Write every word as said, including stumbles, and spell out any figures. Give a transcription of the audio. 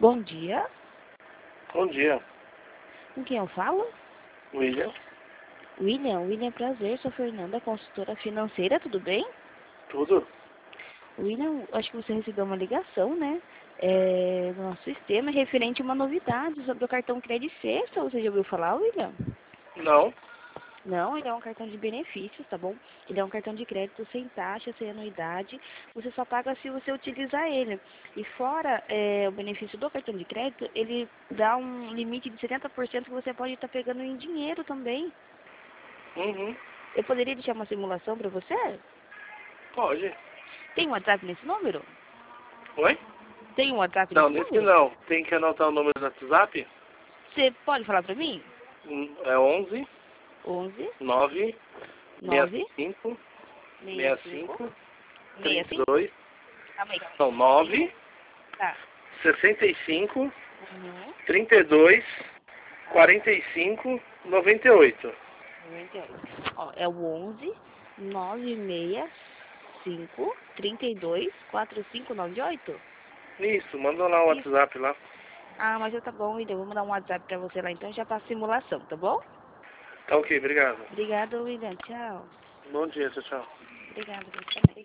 Bom dia. Bom dia, Com quem eu falo? William. William, William, prazer. Sou Fernanda, consultora financeira, tudo bem? Tudo? William, acho que você recebeu uma ligação, né? É, no nosso sistema, referente a uma novidade sobre o cartão Crédito Sexta. Você já ouviu falar, William? Não. Não, ele é um cartão de benefícios, tá bom? Ele é um cartão de crédito sem taxa, sem anuidade. Você só paga se você utilizar ele. E fora é, o benefício do cartão de crédito, ele dá um limite de setenta por cento que você pode estar pegando em dinheiro também. Uhum. Eu poderia deixar uma simulação para você? Pode. Tem um WhatsApp nesse número? Oi? Tem um WhatsApp Não, nesse nesse número? não. Tem que anotar o número do WhatsApp. Você pode falar para mim? Hum, É onze, onze, nove, sessenta nove, e cinco, sessenta sessenta e e cinco, cinco, sessenta e trinta e cinco. dois. Calma aí, calma Não, nove, aí. Tá. sessenta e cinco, Uhum. trinta e dois, quarenta e cinco, noventa e oito. noventa e oito. Ó, é o onze, nove seis cinco, trinta e dois, quarenta e cinco noventa e oito? Isso, manda lá o Isso. WhatsApp lá. Ah, mas já tá bom, então. Vou mandar um WhatsApp pra você lá, então já pra simulação, tá bom? Tá ok, obrigado. Obrigada, William. Tchau. Bom dia, tchau, tchau. Obrigada, você também.